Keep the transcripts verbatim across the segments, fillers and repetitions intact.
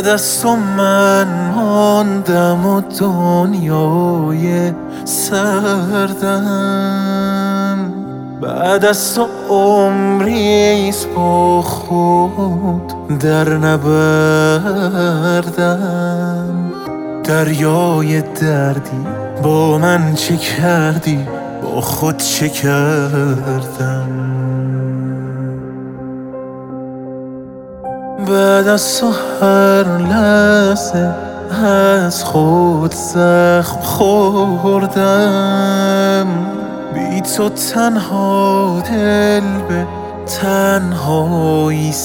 بعد از تو من ماندم و دنیای سردم، بعد از تو عمریست با خود در نبردم. دریای دردی با من چه کردی، با خود چه کردم. بعد از تو هر لحظه از خود زخم خوردم، بی تو تنها دل به تنهایی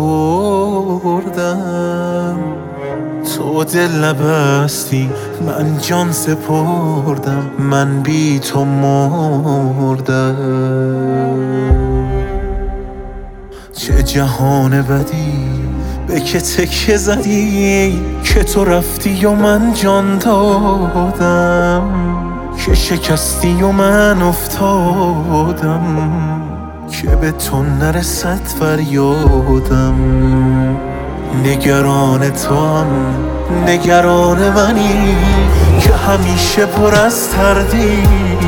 سپردم. تو دل نبستی من جان سپردم، من بی تو مردم. چه جهان بدی به که تکه زدی، که تو رفتی و من جان دادم، که شکستی و من افتادم، که به تو نرسد فریادم. نگران تو هم نگران منی، که همیشه پر از تردیدی،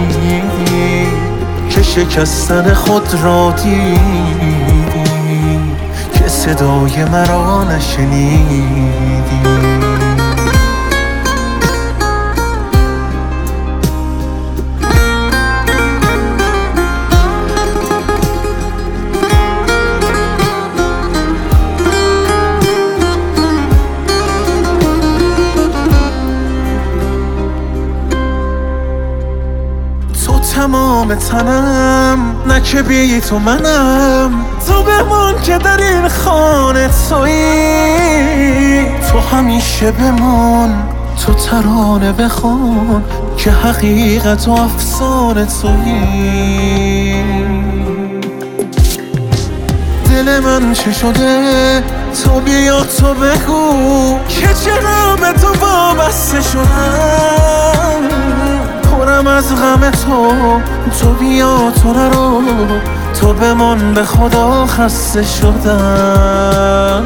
که شکستن خود را دیدی، که صدای مرا نشنیدی. تمام تنم نه که بی تو منم، تو بمان که در این خانه تویی. تو همیشه بمان، تو ترانه بخوان، که حقیقت و افسانه تویی. دل من چه شده تو بیا تو بگو، که چرا به تو وابسته شدم. پرم از غم تو، تو بیا تو نرو، تو بمان به خدا خسته شدم.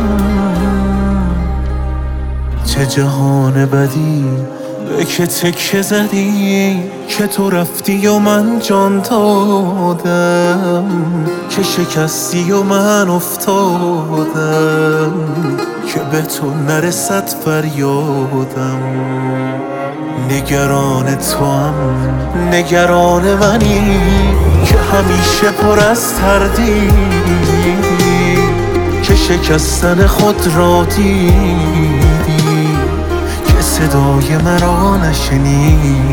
چه جهان بدی به که تکه زدی، که تو رفتی و من جان دادم، که شکستی و من افتادم، که به تو نرسد فریادم. نگران تو هم نگران منی، که همیشه پر از تردیدی، که شکستن خود را دیدی، که صدای مرا نشنیدی.